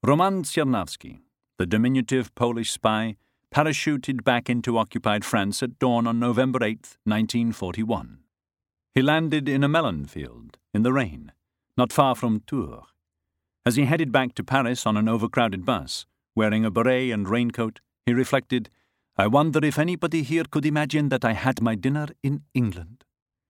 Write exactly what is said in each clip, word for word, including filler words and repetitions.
Roman Czerniawski, the diminutive Polish spy, parachuted back into occupied France at dawn on November eighth, nineteen forty-one. He landed in a melon field, in the rain, not far from Tours. As he headed back to Paris on an overcrowded bus, wearing a beret and raincoat, he reflected, "I wonder if anybody here could imagine that I had my dinner in England."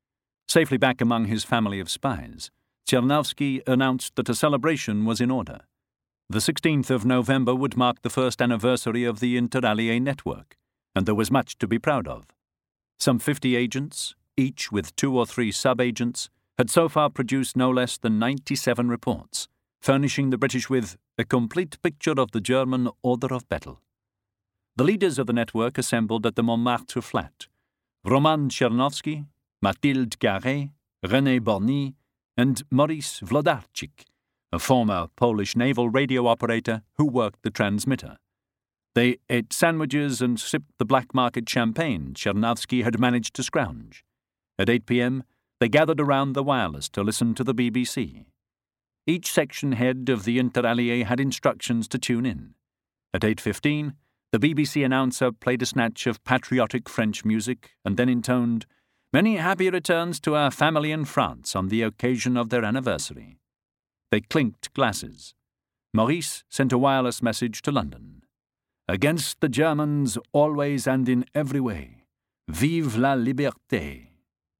Safely back among his family of spies, Czerniawski announced that a celebration was in order. The sixteenth of November would mark the first anniversary of the Interallié network, and there was much to be proud of. Some fifty agents, each with two or three sub-agents, had so far produced no less than ninety-seven reports, furnishing the British with a complete picture of the German order of battle. The leaders of the network assembled at the Montmartre flat: Roman Czerniawski, Mathilde Carré, René Borny, and Maurice Wlodarczyk, a former Polish naval radio operator who worked the transmitter. They ate sandwiches and sipped the black market champagne Czerniawski had managed to scrounge. At eight p.m., they gathered around the wireless to listen to the B B C. Each section head of the Interallié had instructions to tune in. At eight fifteen, the B B C announcer played a snatch of patriotic French music and then intoned, "Many happy returns to our family in France on the occasion of their anniversary." They clinked glasses. Maurice sent a wireless message to London. "Against the Germans, always and in every way. Vive la liberté."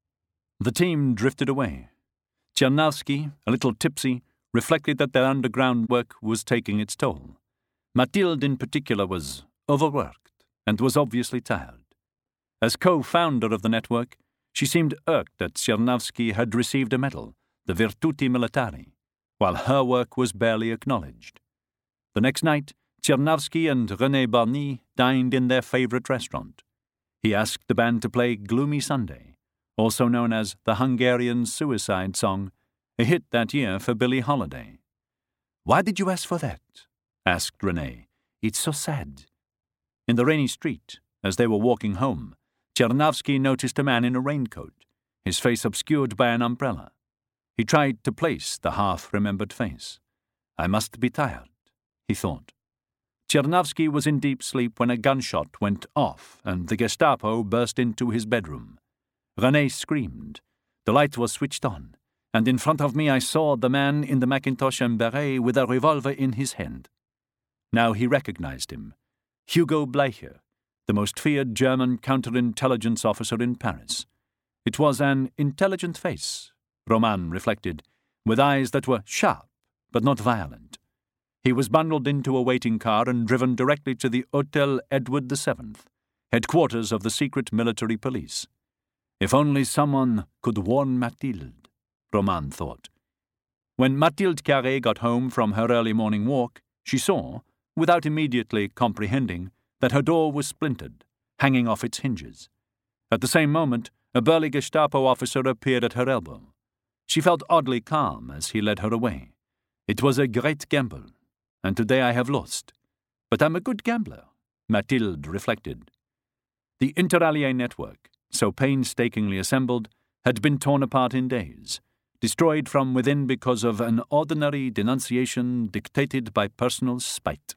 The team drifted away. Czerniawski, a little tipsy, reflected that their underground work was taking its toll. Mathilde in particular was overworked and was obviously tired. As co-founder of the network, she seemed irked that Czerniawski had received a medal, the Virtuti Militari, while her work was barely acknowledged. The next night, Czerniawski and René Borny dined in their favorite restaurant. He asked the band to play Gloomy Sunday, also known as the Hungarian Suicide Song, a hit that year for Billie Holiday. "Why did you ask for that?" asked René. "It's so sad." In the rainy street, as they were walking home, Czerniawski noticed a man in a raincoat, his face obscured by an umbrella. He tried to place the half-remembered face. "I must be tired," he thought. Czerniawski was in deep sleep when a gunshot went off and the Gestapo burst into his bedroom. René screamed. The light was switched on, and in front of me I saw the man in the Macintosh and beret with a revolver in his hand. Now he recognized him. Hugo Bleicher, the most feared German counterintelligence officer in Paris. It was an intelligent face, Roman reflected, with eyes that were sharp but not violent. He was bundled into a waiting car and driven directly to the Hôtel Edward the Seventh, headquarters of the secret military police. If only someone could warn Mathilde, Roman thought. When Mathilde Carré got home from her early morning walk, she saw, without immediately comprehending, that her door was splintered, hanging off its hinges. At the same moment, a burly Gestapo officer appeared at her elbow. She felt oddly calm as he led her away. "It was a great gamble, and today I have lost. But I'm a good gambler," Mathilde reflected. The Interallié network, so painstakingly assembled, had been torn apart in days, destroyed from within because of an ordinary denunciation dictated by personal spite.